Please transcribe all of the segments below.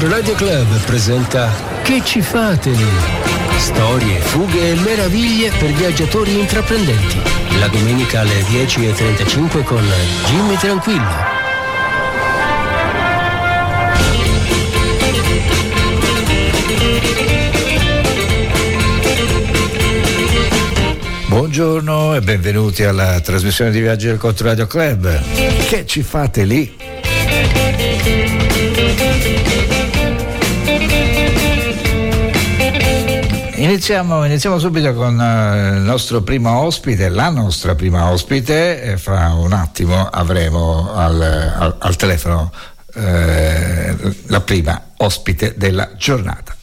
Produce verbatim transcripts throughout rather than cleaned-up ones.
Controradio Club presenta Che ci fate lì? Storie, fughe e meraviglie per viaggiatori intraprendenti. La domenica alle dieci e trentacinque con Jimmy Tranquillo. Buongiorno e benvenuti alla trasmissione di viaggi del Controradio Club. Che ci fate lì? Iniziamo, iniziamo subito con uh, il nostro primo ospite, la nostra prima ospite. E fra un attimo avremo al, al, al telefono eh, la prima ospite della giornata.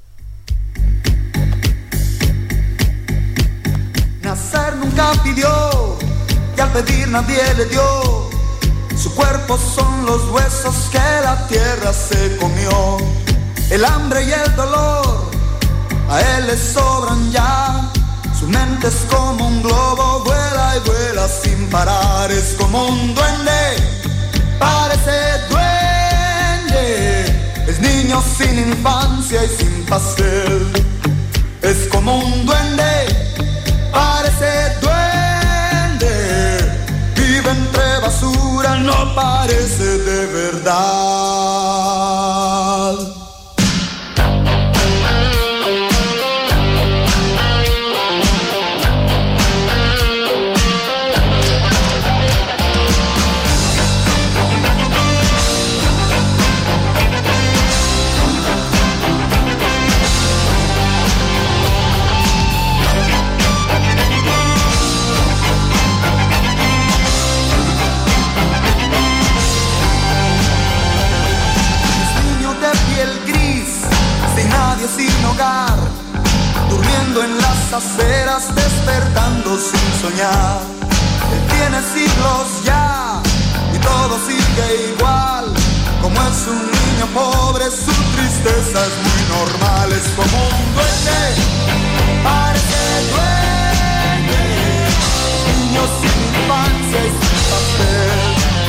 Nacer nunca pidió y al pedir nadie le dio. Su cuerpo son los huesos que la tierra se comió. El hambre y el dolor a él le sobran ya. Su mente es como un globo, vuela y vuela sin parar. Es como un duende, parece duende. Es niño sin infancia y sin pastel. Es como un duende, parece duende. Vive entre basura, no parece de verdad. Sin hogar, durmiendo en las aceras, despertando sin soñar. Él tiene siglos ya y todo sigue igual. Como es un niño pobre, su tristeza es muy normal. Es como un duende, parece duende. Niño sin infancia y sin papel.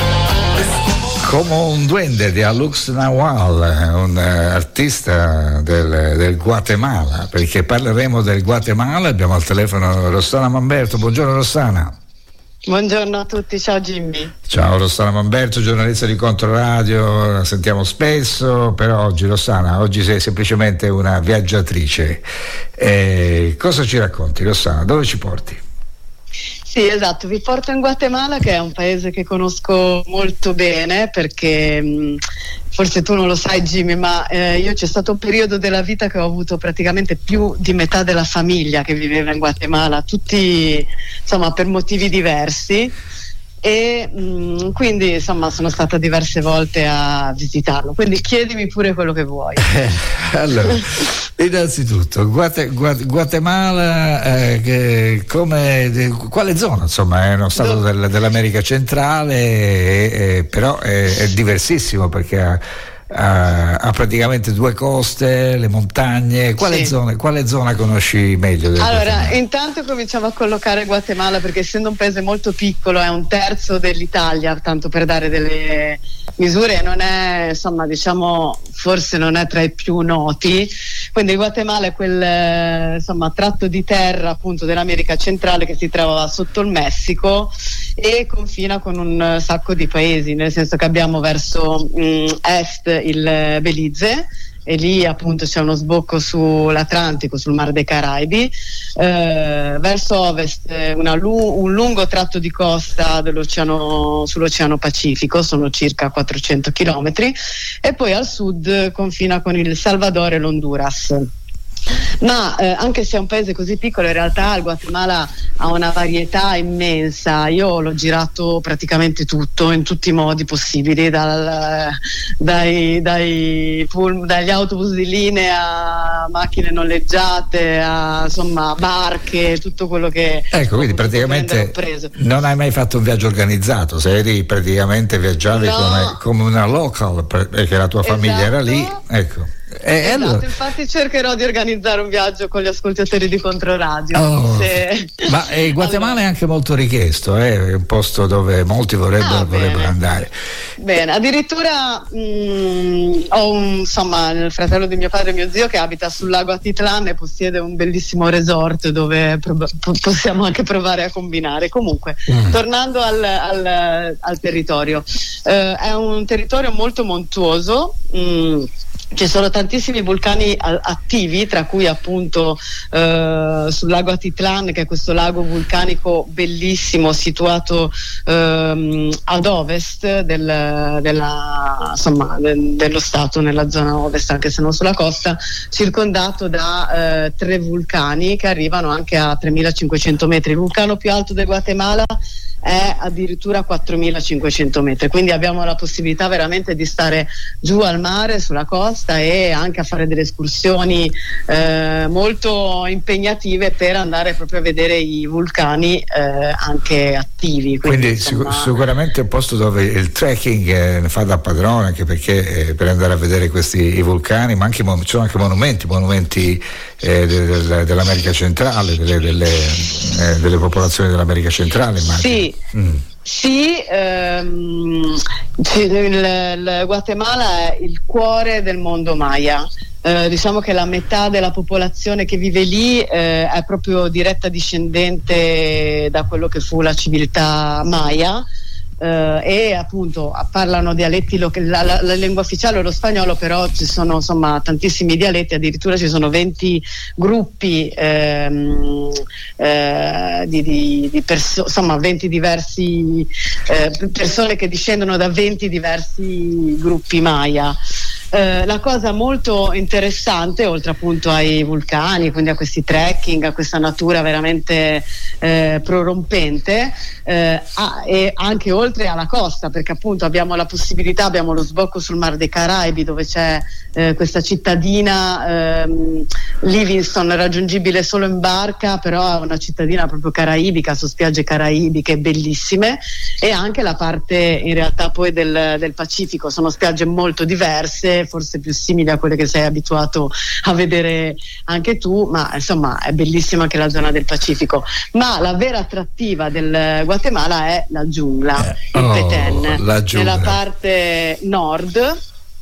Es como Come un duende di Alux Nawal, un uh, artista del, del Guatemala, perché parleremo del Guatemala. Abbiamo al telefono Rossana Mamberto. Buongiorno Rossana. Buongiorno a tutti, ciao Jimmy. Ciao Rossana Mamberto, giornalista di Controradio, la sentiamo spesso, però oggi Rossana, oggi sei semplicemente una viaggiatrice. Eh, cosa ci racconti Rossana? Dove ci porti? Sì, esatto, vi porto in Guatemala, che è un paese che conosco molto bene perché mh, forse tu non lo sai Jimmy, ma eh, io c'è stato un periodo della vita che ho avuto praticamente più di metà della famiglia che viveva in Guatemala, tutti insomma per motivi diversi. E mh, quindi insomma sono stata diverse volte a visitarlo, quindi chiedimi pure quello che vuoi. Allora, innanzitutto Guate, Guate, Guatemala eh, che, come, de, quale zona insomma è uno stato del, dell'America centrale, eh, eh, però è, è diversissimo perché ha, ha, ha praticamente due coste, le montagne. Quale, sì. zona, quale zona conosci meglio del allora Guatemala? Intanto cominciamo a collocare Guatemala, perché essendo un paese molto piccolo, è un terzo dell'Italia, tanto per dare delle misure, non è insomma diciamo forse non è tra i più noti. Quindi il Guatemala è quel insomma tratto di terra appunto dell'America centrale che si trova sotto il Messico e confina con un sacco di paesi, nel senso che abbiamo verso mh, est il Belize, e lì appunto c'è uno sbocco sull'Atlantico, sul Mar dei Caraibi, eh, verso ovest una, un lungo tratto di costa dell'oceano, sull'Oceano Pacifico, sono circa quattrocento chilometri, e poi al sud confina con il Salvador e l'Honduras. Ma eh, anche se è un paese così piccolo, in realtà il Guatemala ha una varietà immensa. Io l'ho girato praticamente tutto, in tutti i modi possibili, dal, dai, dai pull, dagli autobus di linea a macchine noleggiate a insomma barche, tutto quello che ecco, quindi praticamente non hai mai fatto un viaggio organizzato, sei praticamente viaggiavi no. come, come una local, perché la tua famiglia esatto. era lì, ecco. Eh, esatto, allora... infatti cercherò di organizzare un viaggio con gli ascoltatori di Controradio. Oh, se... Ma eh, Guatemala allora... è anche molto richiesto, eh? È un posto dove molti vorrebbero, ah, vorrebbero andare. Bene, addirittura mh, ho un, insomma, il fratello di mio padre e mio zio che abita sul lago Atitlan e possiede un bellissimo resort dove pro- possiamo anche provare a combinare. Comunque, mm. tornando al, al, al territorio, eh, è un territorio molto montuoso. Mh, Ci sono tantissimi vulcani attivi, tra cui appunto eh, sul lago Atitlan, che è questo lago vulcanico bellissimo situato ehm, ad ovest del, della, insomma, de, dello stato, nella zona ovest, anche se non sulla costa, circondato da eh, tre vulcani che arrivano anche a tremilacinquecento metri. Il vulcano più alto del Guatemala è addirittura quattromilacinquecento metri, quindi abbiamo la possibilità veramente di stare giù al mare, sulla costa, e anche a fare delle escursioni eh, molto impegnative per andare proprio a vedere i vulcani eh, anche attivi. Quindi, quindi insomma... sic- sicuramente è un posto dove il trekking eh, fa da padrone, anche perché eh, per andare a vedere questi i vulcani, ma anche ci sono anche monumenti, monumenti eh, de- de- dell'America centrale, delle, delle, eh, delle popolazioni dell'America centrale, immagino. Sì. Mm. Sì, ehm, il, il Guatemala è il cuore del mondo Maya. Eh, diciamo che la metà della popolazione che vive lì eh, è proprio diretta discendente da quello che fu la civiltà Maya. Uh, e appunto parlano dialetti lo- la, la, la lingua ufficiale è lo spagnolo, però ci sono insomma tantissimi dialetti, addirittura ci sono venti gruppi ehm, eh, di, di, di perso- insomma venti diversi eh, persone che discendono da venti diversi gruppi Maya. Uh, la cosa molto interessante, oltre appunto ai vulcani, quindi a questi trekking, a questa natura veramente eh, prorompente, eh, a, e anche oltre alla costa, perché appunto abbiamo la possibilità, abbiamo lo sbocco sul Mar dei Caraibi, dove c'è eh, questa cittadina ehm, Livingston, raggiungibile solo in barca, però è una cittadina proprio caraibica, su spiagge caraibiche bellissime, e anche la parte in realtà poi del, del Pacifico. Sono spiagge molto diverse, forse più simili a quelle che sei abituato a vedere anche tu, ma insomma è bellissima anche la zona del Pacifico. Ma la vera attrattiva del Guatemala è la giungla, eh, il oh, Petén, la giungla. nella parte nord,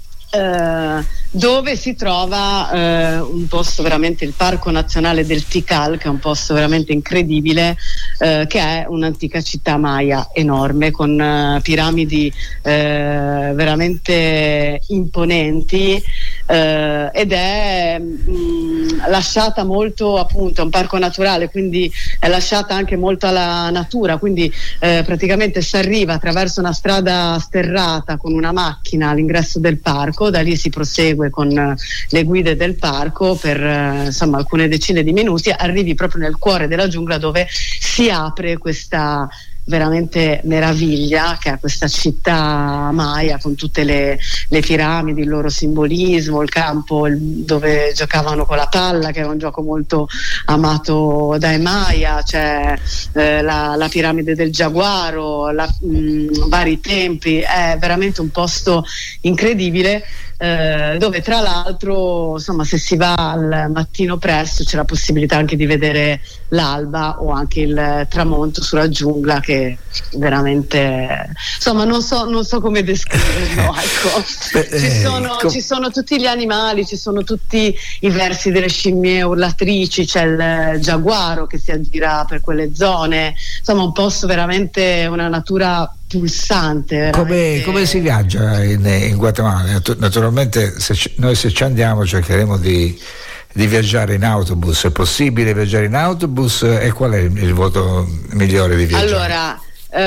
eh, dove si trova eh, un posto veramente, il Parco Nazionale del Tikal, che è un posto veramente incredibile, eh, che è un'antica città maya enorme, con eh, piramidi eh, veramente imponenti, eh, ed è mh, lasciata molto, appunto, è un parco naturale, quindi è lasciata anche molto alla natura, quindi eh, praticamente si arriva attraverso una strada sterrata con una macchina all'ingresso del parco, da lì si prosegue con le guide del parco per eh, insomma alcune decine di minuti, arrivi proprio nel cuore della giungla, dove si apre questa veramente meraviglia, che è questa città maya con tutte le, le piramidi, il loro simbolismo, il campo il, dove giocavano con la palla, che è un gioco molto amato dai Maya, c'è eh, la, la piramide del Giaguaro, la, mh, vari templi. È veramente un posto incredibile, eh, dove tra l'altro, insomma, se si va al mattino presto c'è la possibilità anche di vedere l'alba o anche il tramonto sulla giungla, che veramente, insomma, non so, non so come descriverlo, ecco. Beh, ci, sono, com- ci sono tutti gli animali, ci sono tutti i versi delle scimmie urlatrici, c'è il giaguaro che si aggira per quelle zone, insomma un posto veramente, una natura pulsante. Come, come si viaggia in, in Guatemala? Naturalmente se ci, noi se ci andiamo cercheremo di di viaggiare in autobus. È possibile viaggiare in autobus, e qual è il, il voto migliore di viaggiare? Allora,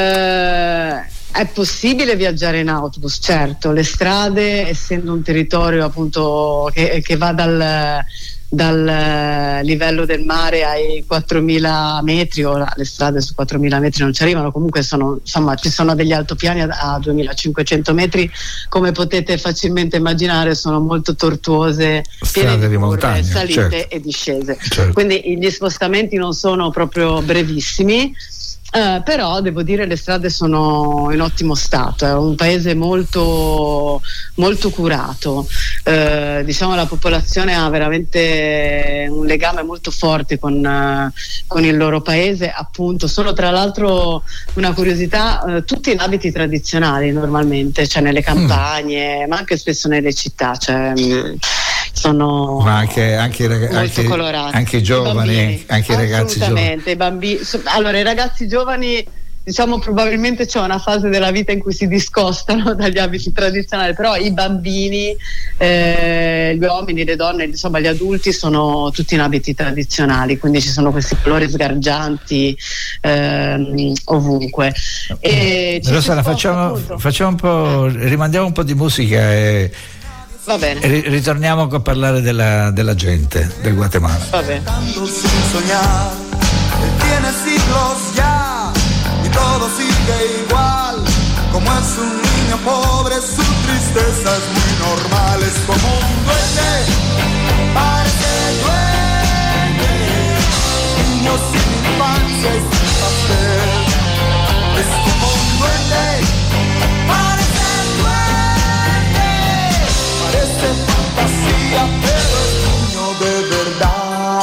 eh, è possibile viaggiare in autobus, certo. Le strade, essendo un territorio appunto che, che va dal dal livello del mare ai quattromila metri, ora le strade su quattromila metri non ci arrivano, comunque sono, insomma, ci sono degli altopiani a, a duemilacinquecento metri, come potete facilmente immaginare sono molto tortuose, strade piene di, di curve, montagna, salite certo. e discese, certo. Quindi gli spostamenti non sono proprio brevissimi. Eh, però devo dire le strade sono in ottimo stato, è un paese molto, molto curato, eh, diciamo la popolazione ha veramente un legame molto forte con, eh, con il loro paese, appunto. Sono tra l'altro, una curiosità, eh, tutti in abiti tradizionali normalmente, cioè nelle campagne, mm. ma anche spesso nelle città, cioè, mh, sono ma anche, anche, molto anche, colorati, anche i giovani, i anche i ragazzi giovani. I bambini, allora i ragazzi giovani, diciamo, probabilmente c'è una fase della vita in cui si discostano dagli abiti tradizionali, però i bambini, eh, gli uomini, le donne, insomma gli adulti sono tutti in abiti tradizionali, quindi ci sono questi colori sgargianti ehm, ovunque. E Rossana, facciamo, facciamo un po', rimandiamo un po' di musica e va bene. E ritorniamo a parlare della, della gente del Guatemala. Va bene. Todo sigue igual, como es un niño pobre, su tristeza es muy normal, es como un duende, parece duende, niño sin infancia y sin papel, es como un duende, parece duende, parece fantasía, pero es niño de verdad.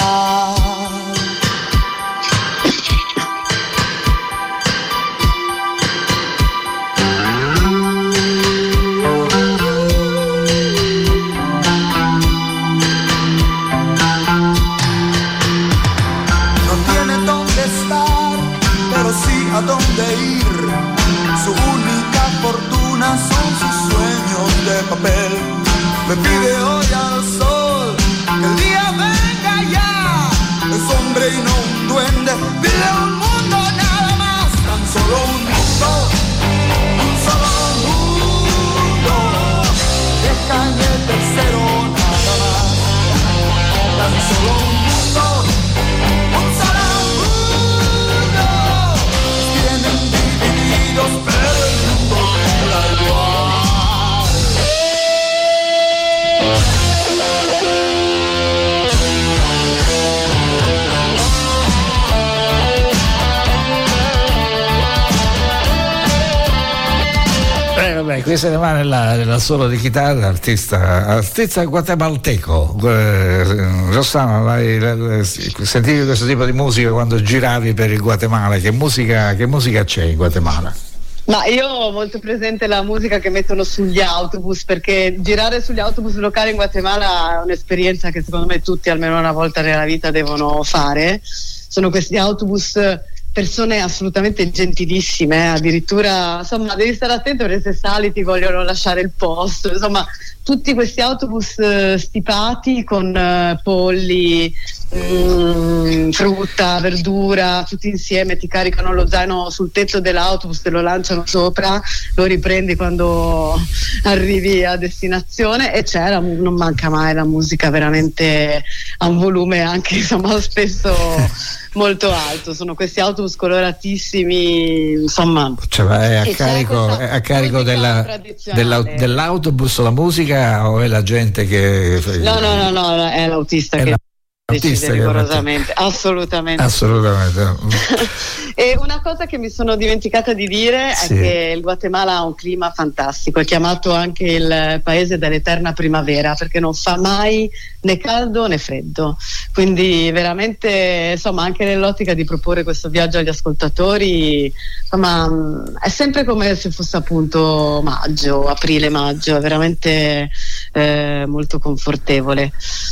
A dónde ir, su única fortuna son sus sueños de papel. Le pide hoy al sol que el día venga ya. Es hombre y no un duende, pide un mundo nada más. Tan solo un mundo, un solo mundo. Deja en el tercero nada más. Tan solo un mundo, un solo pero el mundo queda igual. Eh, vabbè, questa rimane nella, nella solo di chitarra, artista, artista guatemalteco. Eh, Rossana, vai, la, sentivi questo tipo di musica quando giravi per il Guatemala? Che musica, che musica c'è in Guatemala? Ma io ho molto presente la musica che mettono sugli autobus, perché girare sugli autobus locali in Guatemala è un'esperienza che secondo me tutti almeno una volta nella vita devono fare. Sono questi autobus, persone assolutamente gentilissime, eh? Addirittura insomma devi stare attento perché se sali ti vogliono lasciare il posto, insomma tutti questi autobus eh, stipati con eh, polli, mh, frutta, verdura, tutti insieme, ti caricano lo zaino sul tetto dell'autobus, te lo lanciano sopra, lo riprendi quando arrivi a destinazione e c'è la, non manca mai la musica, veramente a un volume anche insomma spesso molto alto. Sono questi autobus coloratissimi, insomma, cioè, è a carico, è a carico della, della, dell'autobus la musica o è la gente che no no no, no è l'autista è che la... decide rigorosamente, assolutamente assolutamente. E una cosa che mi sono dimenticata di dire sì. è che il Guatemala ha un clima fantastico, è chiamato anche il paese dell'eterna primavera perché non fa mai né caldo né freddo, quindi veramente insomma anche nell'ottica di proporre questo viaggio agli ascoltatori, insomma è sempre come se fosse appunto maggio, aprile maggio, è veramente eh, molto confortevole.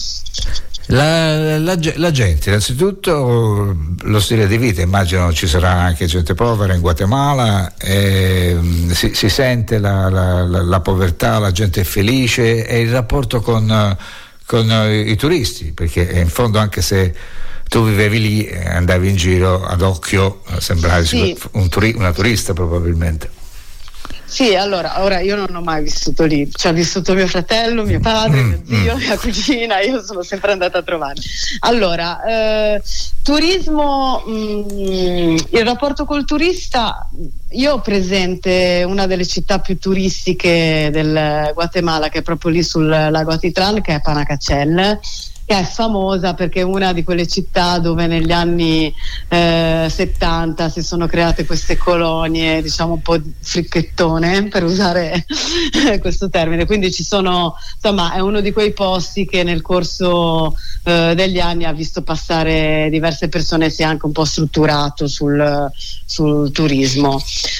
La, la, la gente, innanzitutto lo stile di vita, immagino ci sarà anche gente povera in Guatemala, eh, si, si sente la, la, la, la povertà, la gente è felice, e il rapporto con, con i turisti, perché in fondo anche se tu vivevi lì andavi in giro ad occhio, sembravi sì. un turi, una turista probabilmente. Sì, allora, ora io non ho mai vissuto lì, ci ha vissuto mio fratello, mio padre, mm, mio zio, mm. mia cugina, io sono sempre andata a trovarli. Allora, eh, turismo, mh, il rapporto col turista, io ho presente una delle città più turistiche del Guatemala, che è proprio lì sul lago Atitlán, che è Panajachel. che è famosa perché è una di quelle città dove negli anni eh, settanta si sono create queste colonie, diciamo un po' fricchettone, per usare questo termine, quindi ci sono, insomma, è uno di quei posti che nel corso eh, degli anni ha visto passare diverse persone, si è anche un po' strutturato sul, sul turismo.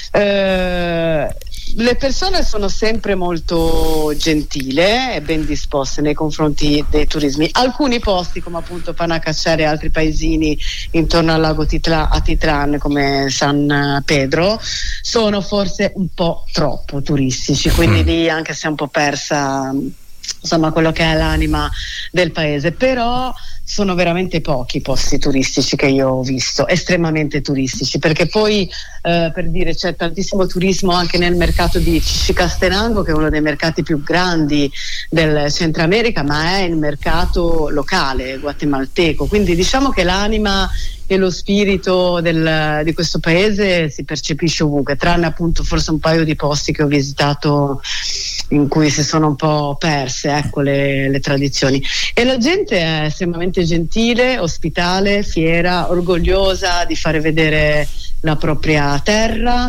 Eh, le persone sono sempre molto gentili e ben disposte nei confronti dei turismi. Alcuni posti, come appunto Panacacere e altri paesini intorno al lago Titla- Atitlan, come San Pedro, sono forse un po' troppo turistici, quindi lì anche se è un po' persa, insomma, quello che è l'anima del paese. Però sono veramente pochi i posti turistici che io ho visto, estremamente turistici, perché poi eh, per dire c'è tantissimo turismo anche nel mercato di Chichicastenango, che è uno dei mercati più grandi del Centro America, ma è il mercato locale guatemalteco, quindi diciamo che l'anima e lo spirito del, di questo paese si percepisce ovunque, tranne appunto forse un paio di posti che ho visitato in cui si sono un po' perse, ecco, le, le tradizioni. E la gente è estremamente gentile, ospitale, fiera, orgogliosa di fare vedere la propria terra,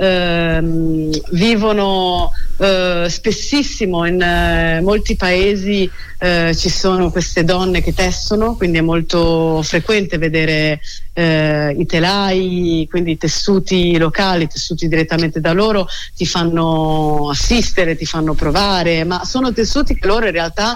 ehm, vivono eh, spessissimo in eh, molti paesi eh, ci sono queste donne che tessono, quindi è molto frequente vedere eh, i telai, quindi i tessuti locali, tessuti direttamente da loro, ti fanno assistere, ti fanno provare, ma sono tessuti che loro in realtà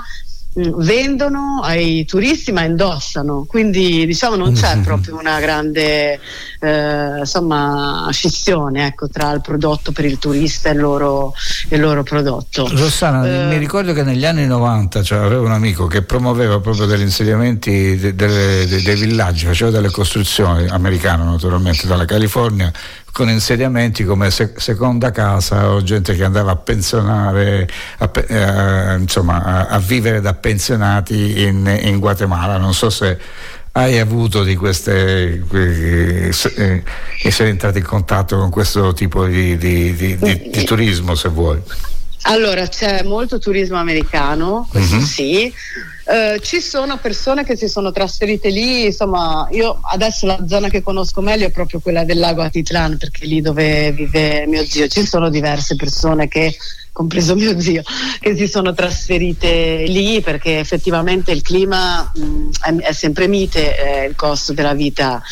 vendono ai turisti ma indossano, quindi diciamo non c'è proprio una grande eh, insomma scissione, ecco, tra il prodotto per il turista e il loro, il loro prodotto. Rossana, eh, mi ricordo che negli anni novanta, cioè, avevo un amico che promuoveva proprio degli insediamenti de, de, de, dei villaggi, faceva delle costruzioni, americano naturalmente, dalla California, con insediamenti come sec- seconda casa, o gente che andava a pensionare, a, eh, insomma a, a vivere da pensionati in, in Guatemala. Non so se hai avuto di queste, eh, se, eh, sei entrato in contatto con questo tipo di, di, di, di, di turismo, se vuoi. Allora, c'è molto turismo americano, questo mm-hmm. sì. Uh, ci sono persone che si sono trasferite lì, insomma, io adesso la zona che conosco meglio è proprio quella del lago Atitlan, perché lì dove vive mio zio ci sono diverse persone che, compreso mio zio, che si sono trasferite lì perché effettivamente il clima mh, è, è sempre mite, eh, il costo della vita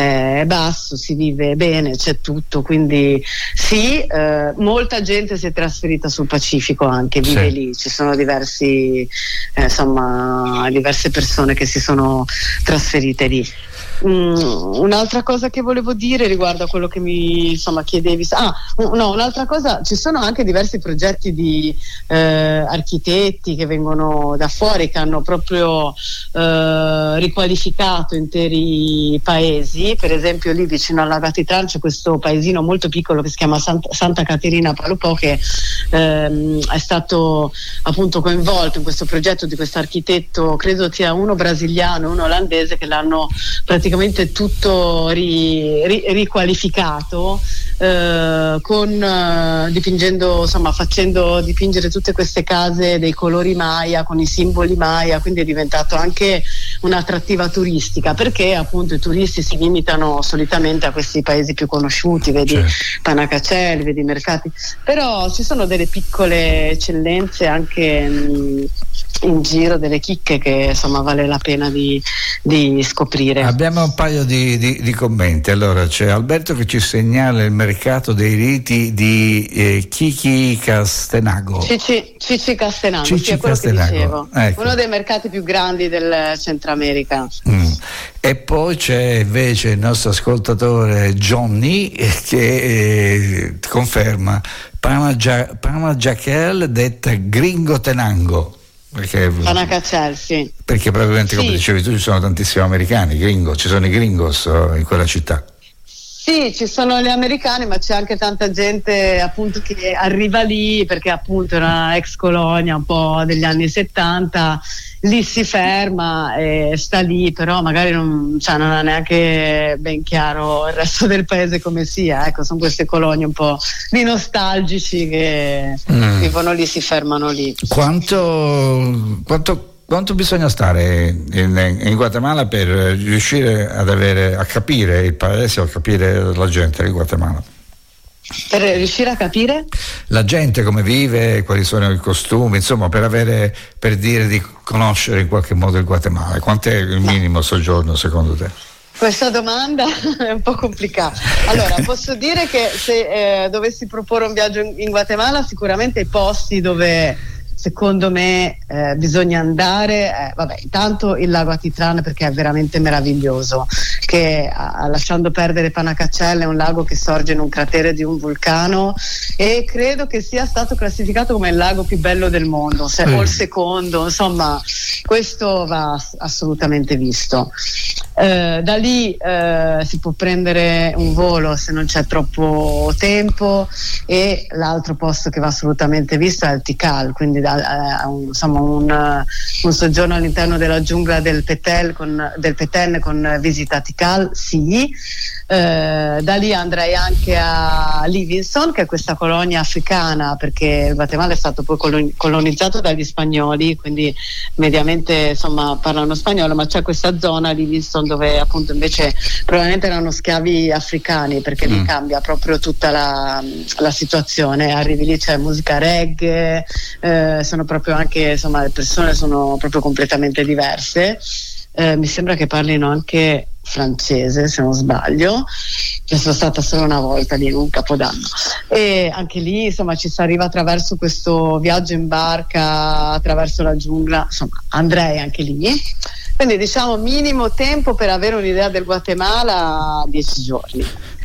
è basso, si vive bene, c'è tutto, quindi sì, eh, molta gente si è trasferita sul Pacifico anche, vive sì. lì, ci sono diversi eh, insomma diverse persone che si sono trasferite lì. Mm, un'altra cosa che volevo dire riguardo a quello che mi insomma chiedevi, ah no, un'altra cosa, ci sono anche diversi progetti di eh, architetti che vengono da fuori, che hanno proprio eh, riqualificato interi paesi. Per esempio lì vicino al lago Atitlan c'è questo paesino molto piccolo che si chiama Santa, Santa Caterina Palopó, che ehm, è stato appunto coinvolto in questo progetto di questo architetto, credo sia uno brasiliano e uno olandese, che l'hanno praticamente tutto ri, ri, riqualificato eh, con eh, dipingendo, insomma facendo dipingere tutte queste case dei colori Maya con i simboli Maya, quindi è diventato anche un'attrattiva turistica, perché appunto i turisti si limitano solitamente a questi paesi più conosciuti, vedi certo. Panacacel, vedi i mercati, però ci sono delle piccole eccellenze anche mh, in giro, delle chicche che insomma vale la pena di, di scoprire. Abbiamo un paio di, di, di commenti. Allora c'è Alberto che ci segnala il mercato dei riti di eh, Chichicastenango. Cici, Chichicastenango, sì, è quello che dicevo. Ecco. Uno dei mercati più grandi del Centro America. Mm. E poi c'è invece il nostro ascoltatore Johnny che eh, conferma Panajachel detta Gringo Tenango. Perché, Panacacel, sì. Perché probabilmente, come sì. dicevi tu, ci sono tantissimi americani, gringo, ci sono i gringos in quella città. Sì, ci sono gli americani, ma c'è anche tanta gente appunto che arriva lì perché appunto è una ex colonia un po' degli anni settanta, lì si ferma e sta lì, però magari non, cioè, non ha neanche ben chiaro il resto del paese come sia, ecco, sono queste colonie un po' di nostalgici che mm. vivono lì, si fermano lì. Quanto, quanto quanto bisogna stare in, in Guatemala per riuscire ad avere, a capire il paese, a capire la gente di Guatemala? Per riuscire a capire? La gente come vive, quali sono i costumi, insomma, per avere, per dire di conoscere in qualche modo il Guatemala. Quant'è il minimo soggiorno secondo te? Questa domanda è un po' complicata. Allora, posso dire che se eh, dovessi proporre un viaggio in, in Guatemala, sicuramente i posti dove secondo me eh, bisogna andare, eh, vabbè, intanto il lago Atitlán, perché è veramente meraviglioso, che a, lasciando perdere Panacachel, è un lago che sorge in un cratere di un vulcano e credo che sia stato classificato come il lago più bello del mondo, se, mm. o il secondo, insomma questo va assolutamente visto. Eh, da lì eh, si può prendere un volo se non c'è troppo tempo, e l'altro posto che va assolutamente visto è il Tikal, quindi da, eh, un, insomma un, un soggiorno all'interno della giungla del Petén con, del Petén con visita a Tikal, sì. Eh, da lì andrei anche a Livingstone, che è questa colonia africana, perché il Guatemala è stato poi colonizzato dagli spagnoli, quindi mediamente insomma parlano spagnolo, ma c'è questa zona Livingstone dove appunto invece probabilmente erano schiavi africani, perché mm. lì cambia proprio tutta la, la situazione. Arrivi lì, c'è musica reggae, eh, sono proprio anche insomma le persone sono proprio completamente diverse. Eh, mi sembra che parlino anche francese, se non sbaglio. Io sono stata solo una volta lì in un capodanno, e anche lì insomma ci si arriva attraverso questo viaggio in barca attraverso la giungla, insomma andrei anche lì. Quindi diciamo minimo tempo per avere un'idea del Guatemala, dieci giorni.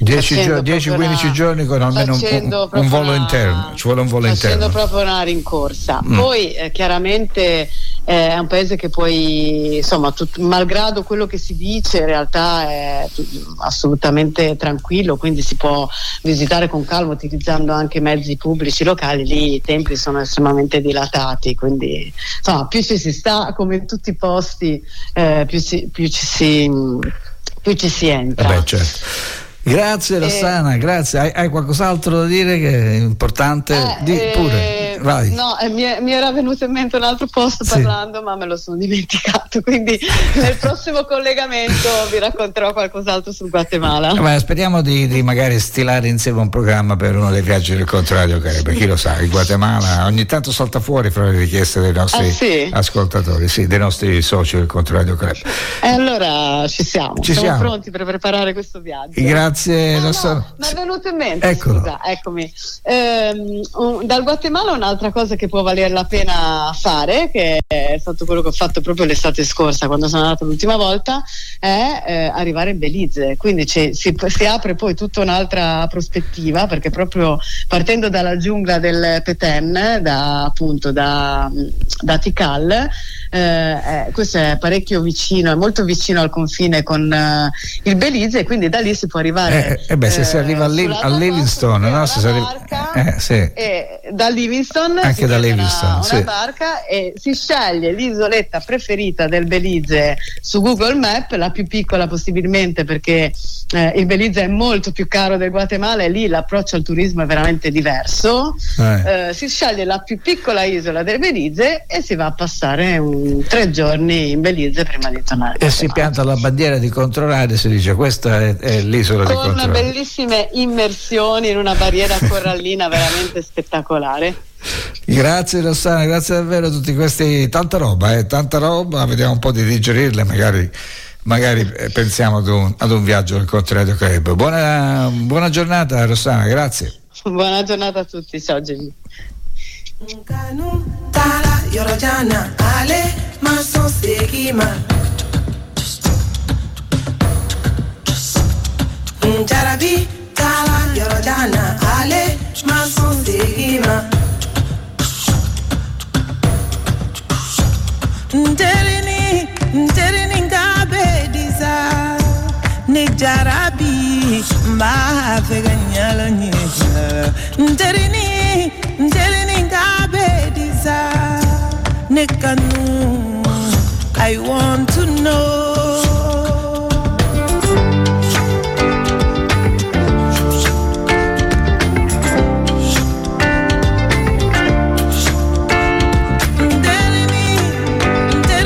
dieci quindici giorni con almeno un, un volo una, interno, ci vuole un volo facendo interno. Facendo proprio una rincorsa. Mm. Poi eh, chiaramente eh, è un paese che poi, insomma, tut, malgrado quello che si dice, in realtà è t- assolutamente tranquillo, quindi si può visitare con calma utilizzando anche mezzi pubblici locali. Lì i tempi sono estremamente dilatati, quindi insomma più ci si sta, come in tutti i posti, eh, più, si, più, ci si, più ci si entra. Eh beh, certo. Grazie Rossana, eh, grazie. Hai, hai qualcos'altro da dire che è importante? Eh, Di, pure. Vai. No, eh, mi, è, mi era venuto in mente un altro posto parlando, sì, ma me lo sono dimenticato, quindi nel prossimo collegamento vi racconterò qualcos'altro sul Guatemala. Ma speriamo di, di magari stilare insieme un programma per uno dei viaggi del Contrario Caribe. Chi lo sa, il Guatemala ogni tanto salta fuori fra le richieste dei nostri ah, sì? ascoltatori, sì, dei nostri soci del Contrario Caribe. E allora ci siamo, ci siamo siamo pronti per preparare questo viaggio. Grazie. No, so... no, mi è venuto in mente, Eccolo. scusa, eccomi. Ehm, un, dal Guatemala un'altra cosa che può valere la pena fare, che è stato quello che ho fatto proprio l'estate scorsa quando sono andata l'ultima volta, è eh, arrivare in Belize. Quindi si, si apre poi tutta un'altra prospettiva, perché proprio partendo dalla giungla del Petén, da appunto da, da Tikal, eh, eh, questo è parecchio vicino, è molto vicino al confine con eh, il Belize, e quindi da lì si può arrivare eh, eh beh, se eh, si arriva a, Liv- a Livingstone, no? Se si arriva, eh, sì. e da Livingstone anche si da Livingstone una, sì. una barca e si sceglie l'isoletta preferita del Belize su Google Map, la più piccola possibilmente, perché eh, il Belize è molto più caro del Guatemala e lì l'approccio al turismo è veramente diverso. eh. Eh, si sceglie la più piccola isola del Belize e si va a passare un, tre giorni in Belize prima di tornare e si pianta la bandiera di Controradio e si dice questa è, è l'isola con di Controradio, con bellissime immersioni in una barriera corallina veramente spettacolare. Grazie Rossana, grazie davvero a tutti questi, tanta roba, eh, tanta roba, vediamo un po' di digerirle, magari, magari pensiamo ad un, ad un viaggio al Contrario Caribe. Buona, buona giornata Rossana, grazie. Buona giornata a tutti, ciao Jimmy. Jarabi tala yorojana ale mason segima Nterini nterini ngabe diza ne jarabi mba feganyala nyesa Nterini nterini ngabe diza ne kanu I want to know Tell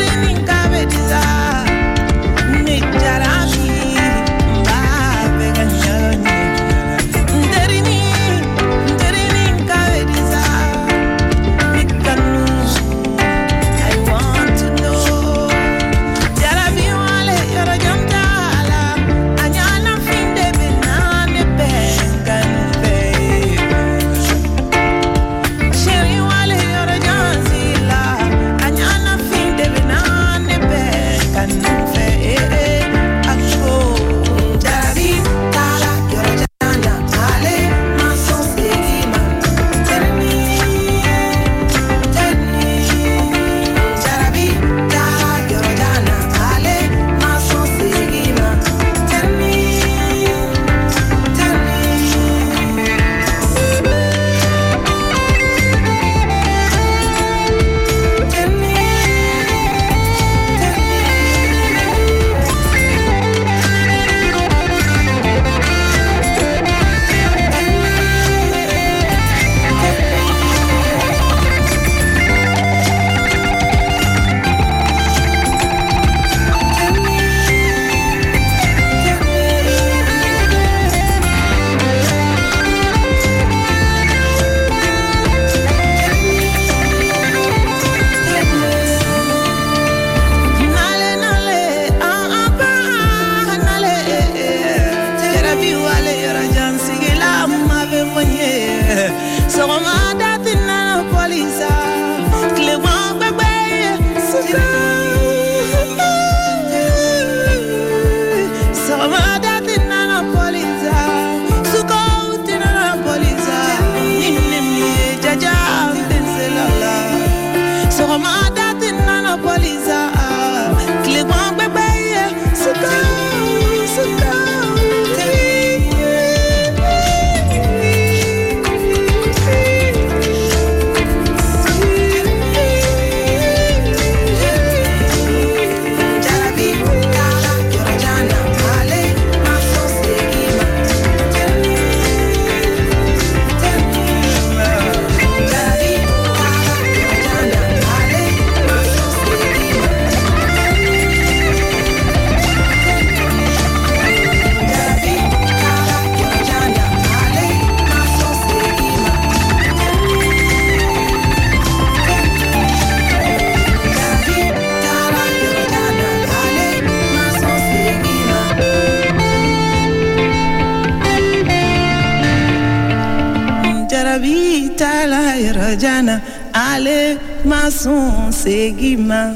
vita la irajana ale masun segima.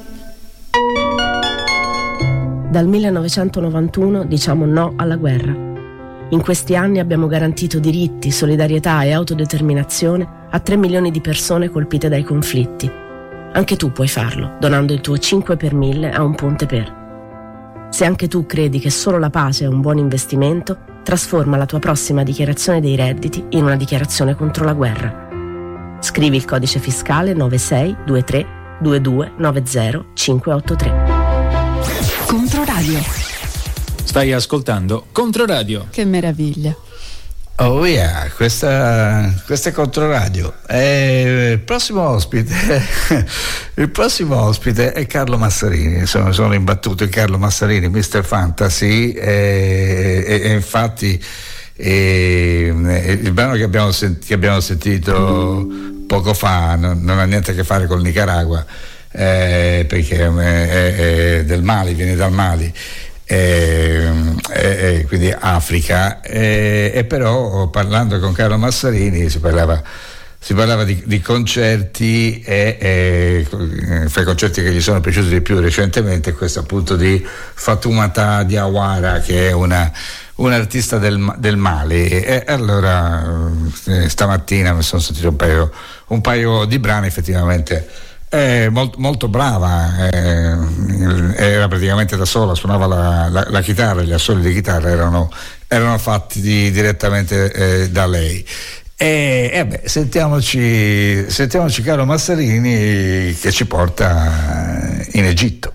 Dal millenovecentonovantuno diciamo no alla guerra. In questi anni abbiamo garantito diritti, solidarietà e autodeterminazione a tre milioni di persone colpite dai conflitti. Anche tu puoi farlo, donando il tuo cinque per mille a Un Ponte Per. Se anche tu credi che solo la pace è un buon investimento, trasforma la tua prossima dichiarazione dei redditi in una dichiarazione contro la guerra. Scrivi il codice fiscale nove sei due tre due due nove zero cinque otto tre. Controradio. Stai ascoltando Controradio. Che meraviglia. Oh yeah, questa, questa è Controradio. E il prossimo ospite il prossimo ospite è Carlo Massarini. Sono, sono imbattuto in Carlo Massarini, mister Fantasy, e, e, e infatti e, il brano che abbiamo, sent- che abbiamo sentito poco fa non, non ha niente a che fare col Nicaragua, eh, perché è, è, è del Mali, viene dal Mali. E, e, quindi Africa, e, e però parlando con Carlo Massarini si parlava, si parlava di, di concerti e, e fra i concerti che gli sono piaciuti di più recentemente questo appunto di Fatoumata Diawara, che è una un'artista del, del Mali, e allora stamattina mi sono sentito un paio, un paio di brani. Effettivamente è molto, molto brava, eh, era praticamente da sola, suonava la, la, la chitarra, gli assoli di chitarra erano, erano fatti di, direttamente eh, da lei. E, e beh, sentiamoci, sentiamoci Carlo Massarini che ci porta in Egitto.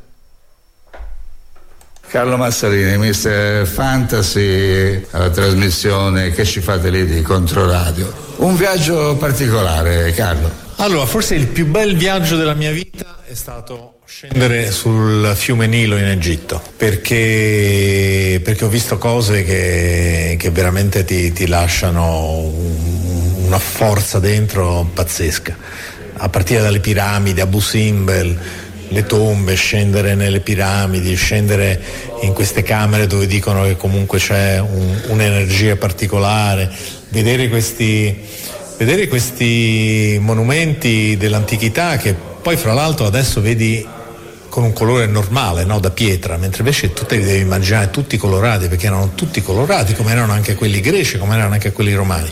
Carlo Massarini, mister Fantasy, alla trasmissione Che ci fate lì di Controradio. Un viaggio particolare, Carlo. Allora, forse il più bel viaggio della mia vita è stato scendere sul fiume Nilo in Egitto, perché, perché ho visto cose che, che veramente ti, ti lasciano una forza dentro pazzesca, a partire dalle piramidi, Abu Simbel, le tombe, scendere nelle piramidi, scendere in queste camere dove dicono che comunque c'è un, un'energia particolare, vedere questi vedere questi monumenti dell'antichità che poi fra l'altro adesso vedi con un colore normale, no? Da pietra, mentre invece tu te li devi immaginare tutti colorati, perché erano tutti colorati, come erano anche quelli greci, come erano anche quelli romani.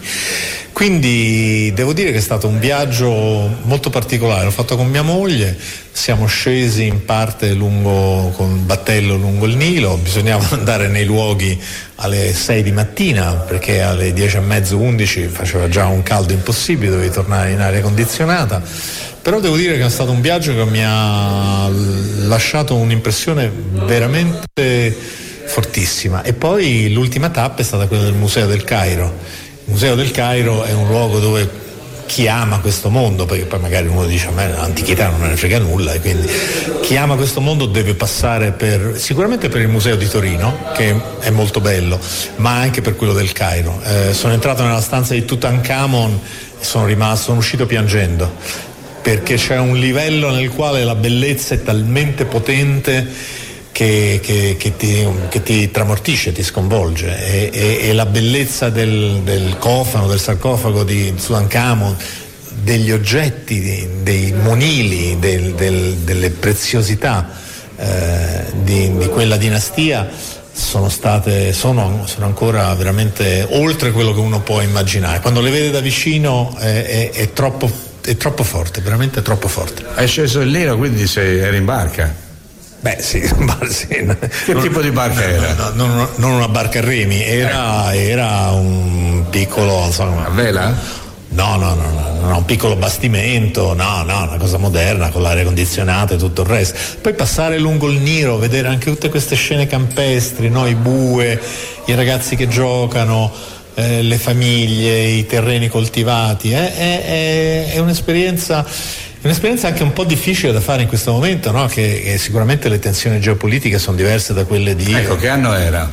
Quindi devo dire che è stato un viaggio molto particolare, l'ho fatto con mia moglie, siamo scesi in parte lungo con battello lungo il Nilo, bisognava andare nei luoghi alle sei di mattina perché alle dieci e mezzo, undici faceva già un caldo impossibile, dovevi tornare in aria condizionata, però devo dire che è stato un viaggio che mi ha lasciato un'impressione veramente fortissima. E poi l'ultima tappa è stata quella del Museo del Cairo. Il Museo del Cairo è un luogo dove chi ama questo mondo, perché poi magari uno dice a me l'antichità non me ne frega nulla, e quindi chi ama questo mondo deve passare per sicuramente per il Museo di Torino, che è molto bello, ma anche per quello del Cairo. Eh, sono entrato nella stanza di Tutankhamon e sono rimasto, sono uscito piangendo, perché c'è un livello nel quale la bellezza è talmente potente Che, che, che, ti, che ti tramortisce, ti sconvolge, e, e, e la bellezza del, del cofano, del sarcofago di Tutankhamon, degli oggetti, dei monili, del, del, delle preziosità eh, di, di quella dinastia sono state, sono, sono ancora veramente oltre quello che uno può immaginare. Quando le vede da vicino è, è, è, troppo, è troppo forte, veramente troppo forte. Hai sceso il Nilo, quindi sei, eri in barca? Beh sì, sì. Che non, tipo di barca era? No, no, non, non una barca a remi, era, era un piccolo, insomma, a vela? No, no, no, no, no, un piccolo bastimento, no, no, una cosa moderna con l'aria condizionata e tutto il resto. Poi passare lungo il Nilo, vedere anche tutte queste scene campestri, no? I bue, i ragazzi che giocano, eh, le famiglie, i terreni coltivati, eh? è, è, è un'esperienza. Un'esperienza anche un po' difficile da fare in questo momento, no? Che, che sicuramente le tensioni geopolitiche sono diverse da quelle di... Ecco, che anno era?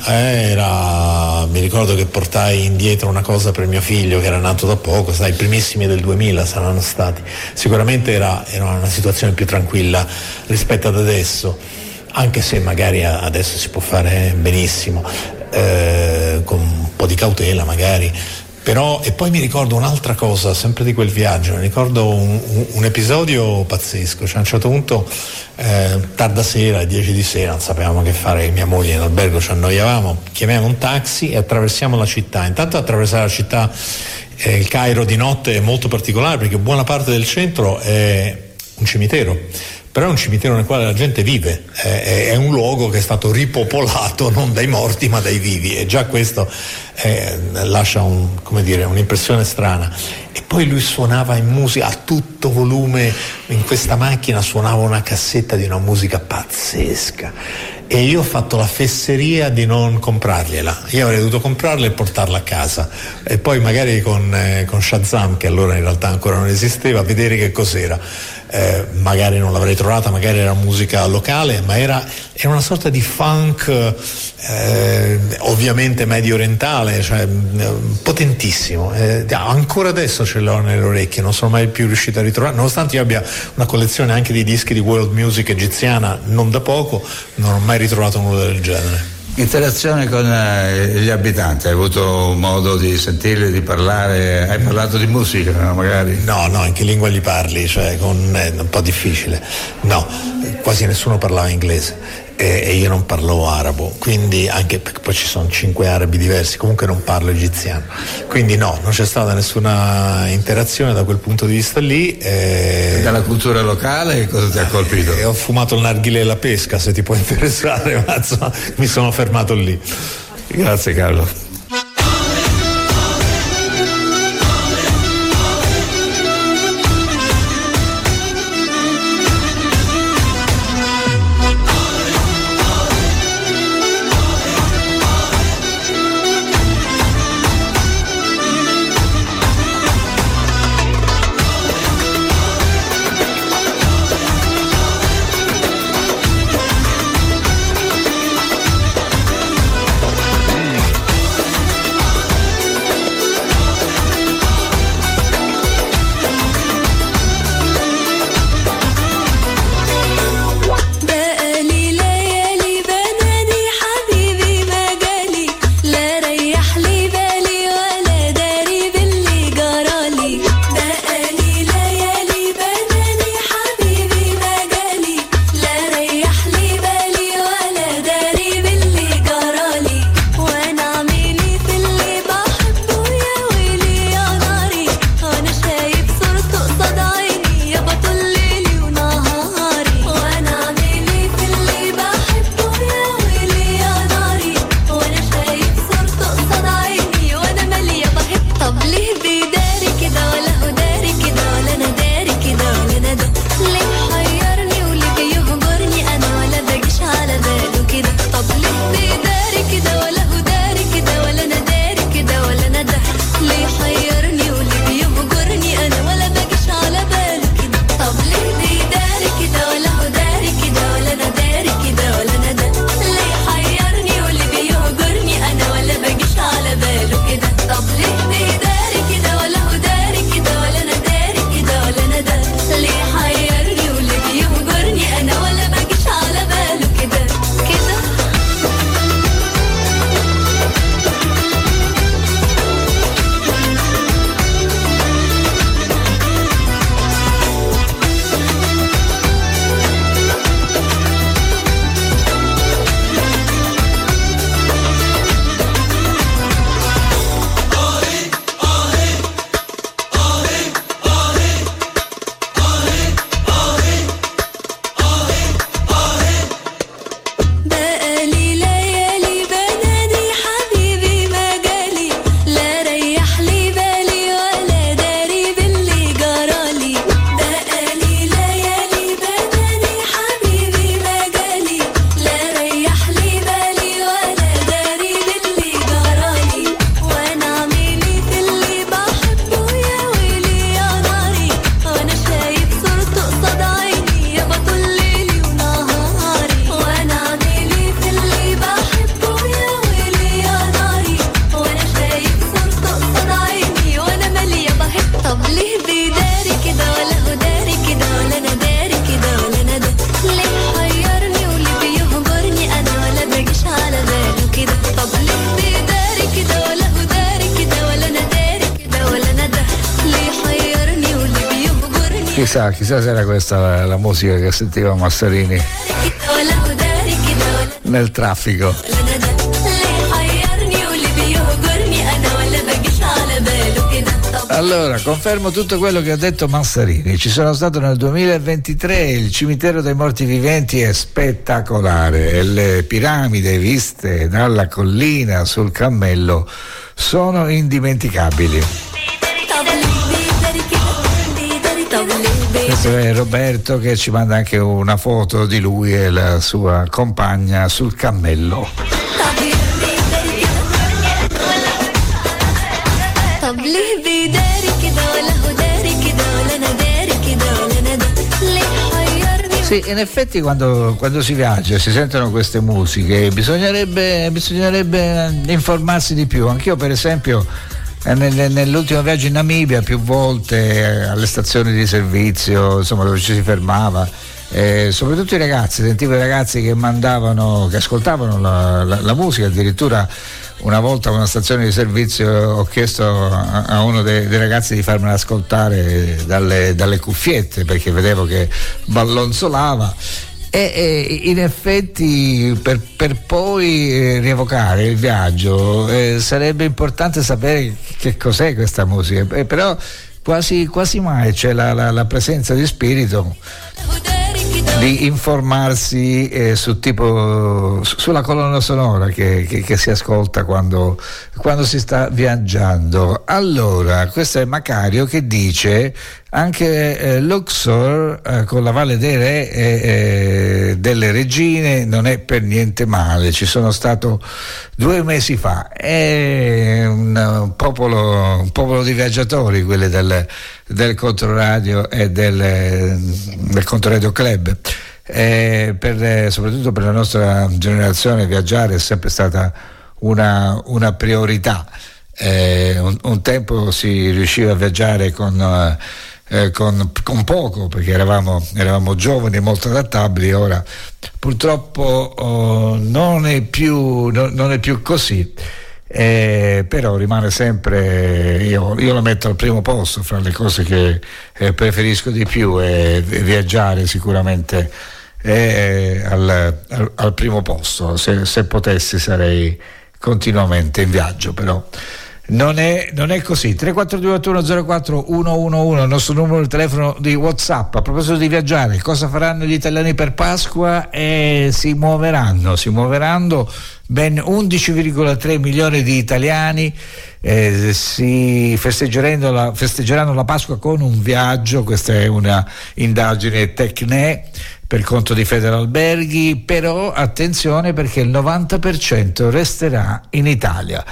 Era, mi ricordo che portai indietro una cosa per mio figlio che era nato da poco, sai, i primissimi del duemila saranno stati. Sicuramente era, era una situazione più tranquilla rispetto ad adesso, anche se magari adesso si può fare benissimo, eh, con un po' di cautela magari. Però, e poi mi ricordo un'altra cosa, sempre di quel viaggio, mi ricordo un, un, un episodio pazzesco. Cioè, a un certo punto, eh, tarda sera, dieci di sera, non sapevamo che fare, mia moglie in albergo, ci annoiavamo, chiamiamo un taxi e attraversiamo la città. Intanto attraversare la città, eh, il Cairo di notte è molto particolare perché buona parte del centro è un cimitero. Però è un cimitero nel quale la gente vive, è, è un luogo che è stato ripopolato non dai morti ma dai vivi, e già questo eh, lascia un, come dire, un'impressione strana. E poi lui suonava in musica a tutto volume, in questa macchina suonava una cassetta di una musica pazzesca, e io ho fatto la fesseria di non comprargliela. Io avrei dovuto comprarla e portarla a casa, e poi magari con, eh, con Shazam, che allora in realtà ancora non esisteva, vedere che cos'era. Eh, magari non l'avrei trovata, magari era musica locale, ma era, era una sorta di funk eh, ovviamente medio orientale, cioè potentissimo. Eh, ancora adesso ce l'ho nelle orecchie, non sono mai più riuscito a ritrovare, nonostante io abbia una collezione anche di dischi di world music egiziana non da poco, non ho mai ritrovato nulla del genere. Interazione con eh, gli abitanti, hai avuto modo di sentirli, di parlare, hai parlato di musica, no, magari? No, no, in che lingua gli parli? Cioè, con, è un po' difficile. No, quasi nessuno parlava inglese e, e io non parlo arabo, quindi anche perché poi ci sono cinque arabi diversi, comunque non parlo egiziano. Quindi no, non c'è stata nessuna interazione da quel punto di vista lì. E... e dalla cultura locale cosa ti ha colpito? E ho fumato il narghilè e la pesca, se ti può interessare, ma insomma, mi sono fermato lì. Grazie Carlo. Chissà, chissà se era questa la, la musica che sentiva Massarini nel traffico. Allora, confermo tutto quello che ha detto Massarini. Ci sono stato nel duemilaventitré, il cimitero dei morti viventi è spettacolare e le piramidi viste dalla collina sul cammello sono indimenticabili. Questo è Roberto che ci manda anche una foto di lui e la sua compagna sul cammello. Sì, in effetti quando, quando si viaggia e si sentono queste musiche bisognerebbe, bisognerebbe informarsi di più. Anch'io per esempio nell'ultimo viaggio in Namibia più volte alle stazioni di servizio, insomma, dove ci si fermava, eh, soprattutto i ragazzi, sentivo i ragazzi che mandavano, che ascoltavano la, la, la musica. Addirittura una volta a una stazione di servizio ho chiesto a, a uno dei, dei ragazzi di farmela ascoltare dalle, dalle cuffiette, perché vedevo che ballonzolava. E, e in effetti per, per poi eh, rievocare il viaggio eh, sarebbe importante sapere che cos'è questa musica, eh, però quasi, quasi mai c'è la, la, la presenza di spirito di informarsi eh, su tipo su, sulla colonna sonora che, che, che si ascolta quando, quando si sta viaggiando. Allora, questo è Macario che dice anche eh, Luxor eh, con la Valle dei Re e eh, delle Regine non è per niente male, ci sono stato due mesi fa, è un, un, popolo, un popolo di viaggiatori quelli del, del Controradio e del, del Controradio Club. Eh, per, soprattutto per la nostra generazione viaggiare è sempre stata una, una priorità. Eh, un, un tempo si riusciva a viaggiare con Eh, con, con poco, perché eravamo, eravamo giovani e molto adattabili. Ora purtroppo oh, non è più no, non è più così, eh, però rimane sempre, io, io lo metto al primo posto fra le cose che eh, preferisco di più, e viaggiare sicuramente è al, al, al primo posto. Se, se potessi sarei continuamente in viaggio, però Non è, non è così. tre quattro due otto uno zero quattro uno uno uno, il nostro numero di telefono di WhatsApp. A proposito di viaggiare, cosa faranno gli italiani per Pasqua? Eh, si muoveranno, si muoveranno ben undici virgola tre milioni di italiani. Eh, si festeggeranno la, festeggeranno la Pasqua con un viaggio. Questa è una indagine Tecne per conto di Federalberghi, però attenzione perché il novanta per cento resterà in Italia.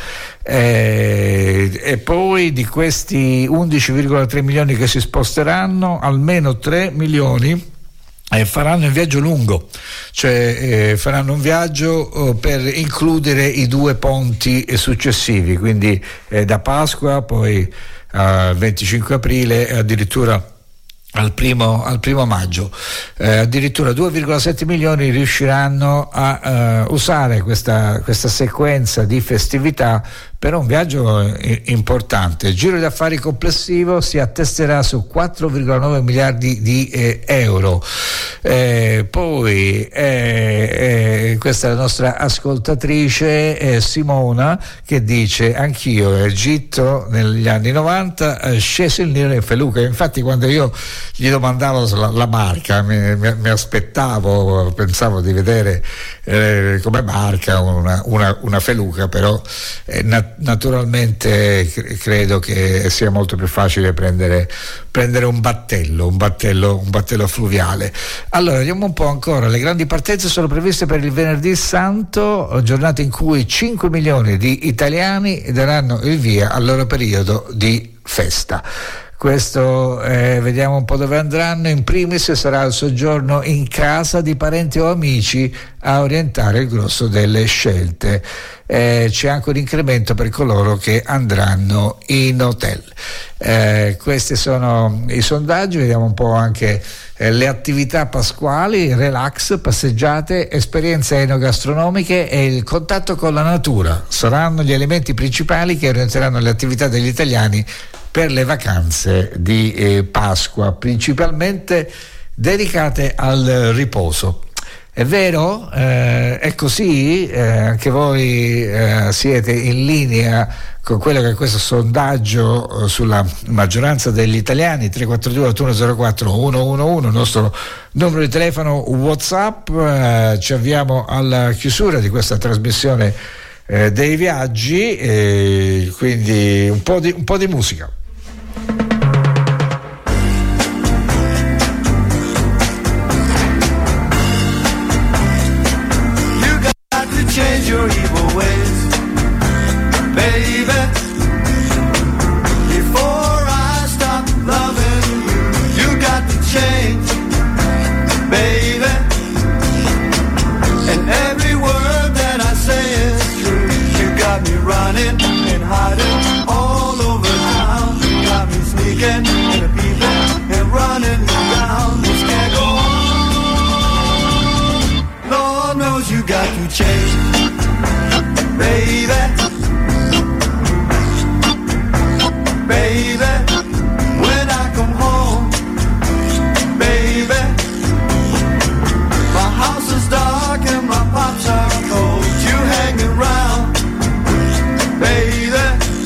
Eh, e poi di questi undici virgola tre milioni che si sposteranno, almeno tre milioni eh, faranno un viaggio lungo, cioè eh, faranno un viaggio eh, per includere i due ponti successivi, quindi eh, da Pasqua poi al venticinque aprile e addirittura al primo, al primo maggio. Eh, addirittura due virgola sette milioni riusciranno a uh, usare questa, questa sequenza di festività per un viaggio eh, importante. Il giro d'affari complessivo si attesterà su quattro virgola nove miliardi di eh, euro. Eh, poi eh, eh, questa è la nostra ascoltatrice eh, Simona che dice: anch'io Egitto negli anni novanta eh, scese il Nilo in feluca. Infatti quando io gli domandavo la, la barca mi, mi, mi aspettavo, pensavo di vedere eh, come barca una, una, una feluca, però eh, nat- naturalmente credo che sia molto più facile prendere, prendere un battello, un battello, un battello fluviale. Allora, vediamo un po' ancora. Le grandi partenze sono previste per il venerdì santo, giornata in cui cinque milioni di italiani daranno il via al loro periodo di festa. Questo eh, vediamo un po' dove andranno. In primis sarà il soggiorno in casa di parenti o amici a orientare il grosso delle scelte. Eh, c'è anche un incremento per coloro che andranno in hotel. Eh, questi sono i sondaggi. Vediamo un po' anche eh, le attività pasquali: relax, passeggiate, esperienze enogastronomiche e il contatto con la natura saranno gli elementi principali che orienteranno le attività degli italiani per le vacanze di eh, Pasqua, principalmente dedicate al riposo. È vero? Eh, è così? Eh, anche voi eh, siete in linea con quello che è questo sondaggio eh, sulla maggioranza degli italiani? Tre quattro due otto uno zero quattro uno uno uno, il nostro numero di telefono WhatsApp. Eh, ci avviamo alla chiusura di questa trasmissione eh, dei viaggi, eh, quindi un po' di, un po' di musica. Change your evil ways, baby, before I stop loving you. You got to change, baby, and every word that I say is true. You got me running and hiding all over town. You got me sneaking and peeping and running down. This can't go on. Lord knows you got to change, baby, baby, when I come home, baby, my house is dark and my pops are cold. You hanging around, baby,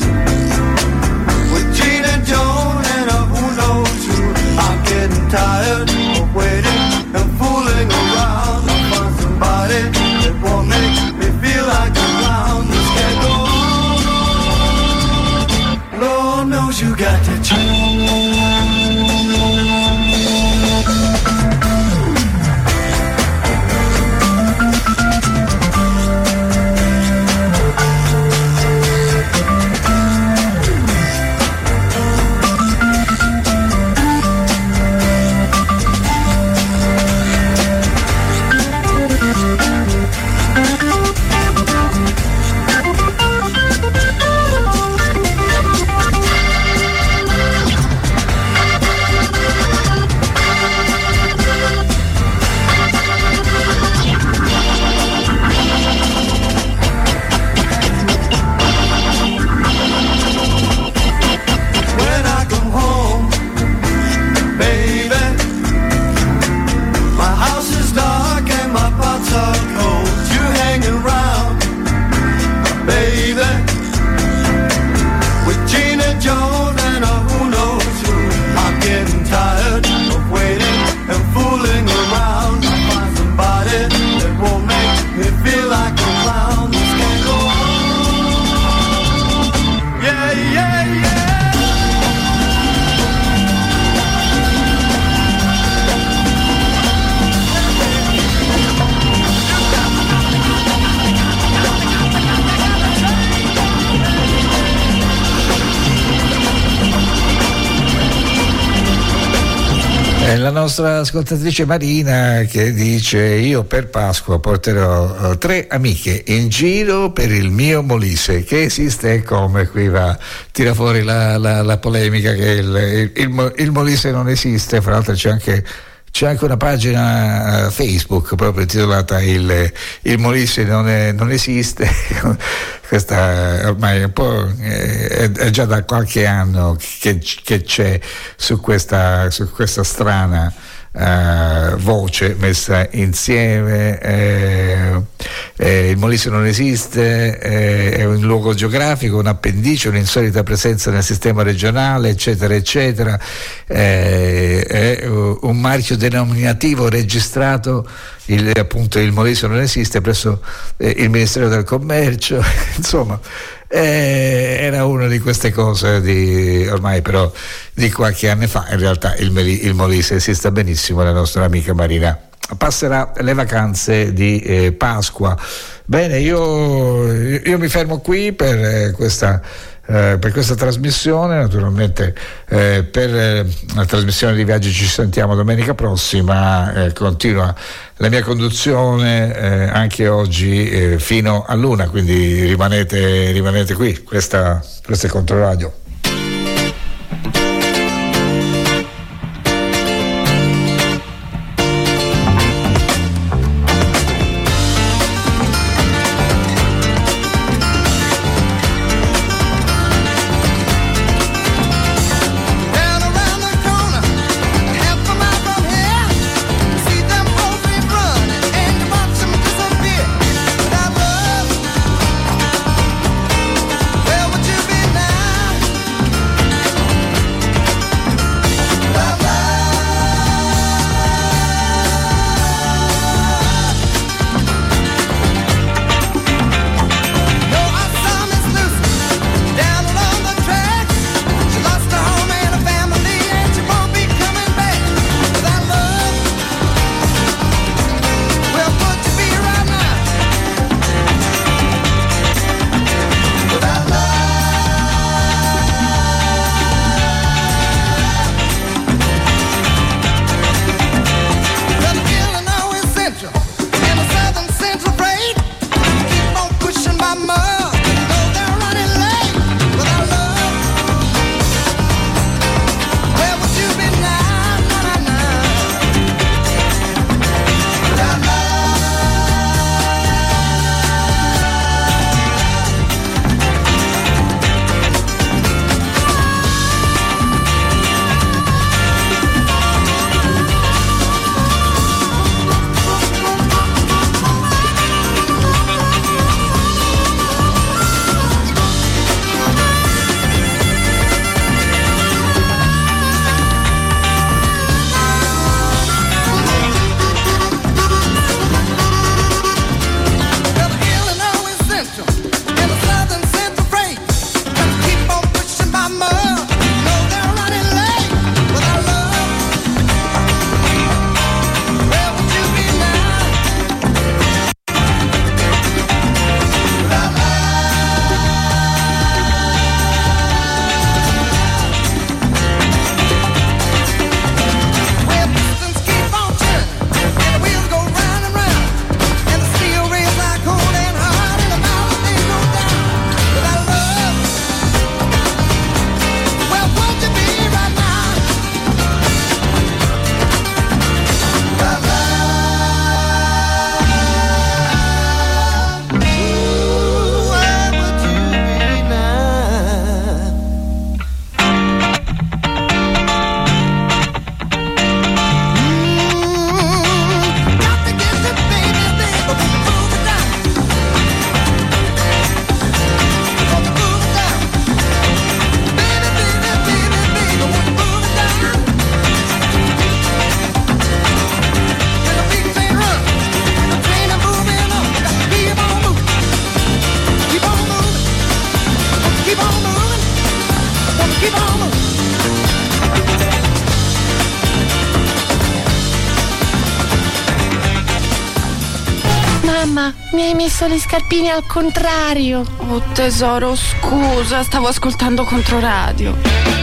with Gene and Joan and a who knows who. I'm getting tired of waiting and fooling around. I'll find somebody that won't make me feel like a clown. This can't go on. Lord knows you got to change. La nostra ascoltatrice Marina che dice: io per Pasqua porterò uh, tre amiche in giro per il mio Molise, che esiste e come. Qui va, tira fuori la, la, la polemica che il, il, il, il Molise non esiste. Fra l'altro c'è anche C'è anche una pagina Facebook proprio intitolata Il, il Molise non, è, non esiste. Questa ormai è un po' è, è già da qualche anno che, che c'è su questa, su questa strana Uh, voce messa insieme. eh, eh, il Molise non esiste, eh, è un luogo geografico, un appendice, un'insolita presenza nel sistema regionale, eccetera eccetera, eh, è un marchio denominativo registrato, il, appunto il Molise non esiste, presso eh, il Ministero del Commercio. Insomma, Eh, era una di queste cose di ormai però di qualche anno fa. In realtà il, il Molise esiste benissimo. La nostra amica Marina passerà le vacanze di eh, Pasqua. Bene, io, io mi fermo qui per eh, questa Eh, per questa trasmissione. Naturalmente eh, per eh, la trasmissione di viaggi ci sentiamo domenica prossima. Eh, continua la mia conduzione eh, anche oggi eh, fino all'una, quindi rimanete, rimanete qui. Questa, questa è Controradio. mama. Mamma, mi hai messo le scarpine al contrario. Oh tesoro, scusa, stavo ascoltando Controradio.